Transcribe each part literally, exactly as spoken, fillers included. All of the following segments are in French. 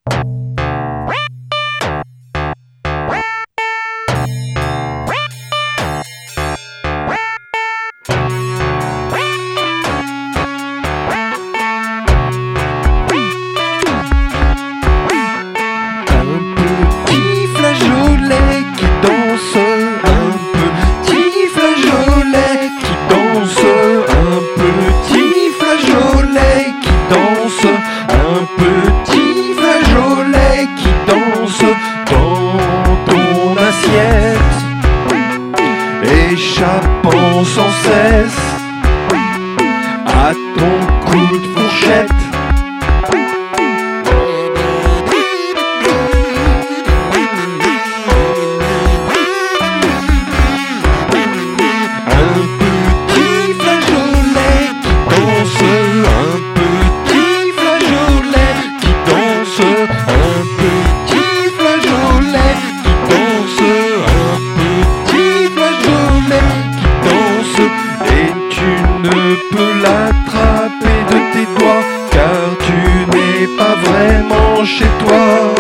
Un petit flageolet qui danse dans ton assiette, échappant sans cesse à ton coup de fourchette. Peux l'attraper de tes doigts, car tu n'es pas vraiment chez toi.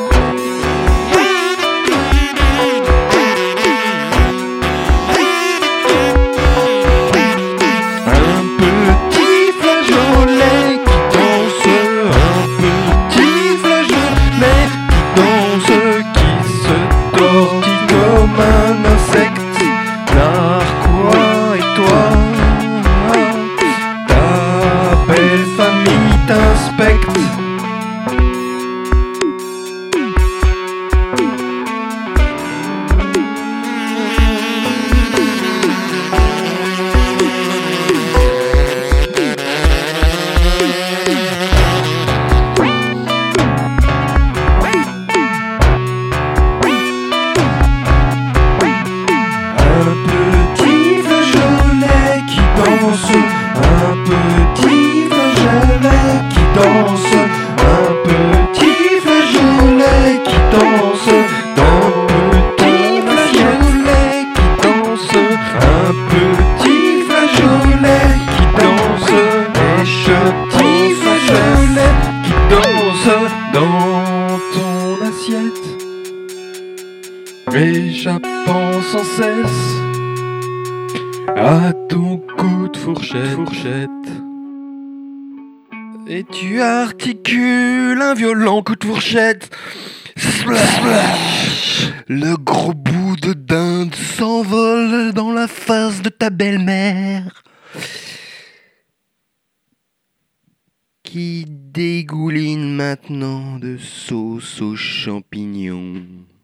Un petit flageolet qui danse, un petit flageolet qui danse, qui se tortille comme un insecte. Narquois et toi, belle famille t'inspecte. Un petit flageolet qui danse, un petit flageolet qui danse, un petit flageolet qui danse, dans petit flageolet qui danse, un petit flageolet qui danse, et petit flageolet qui danse dans ton assiette, échappant sans cesse à ton coup de fourchette. fourchette. Et tu articules un violent coup de fourchette. Splash, splash. Le gros bout de dinde s'envole dans la face de ta belle-mère, qui dégouline maintenant de sauce aux champignons.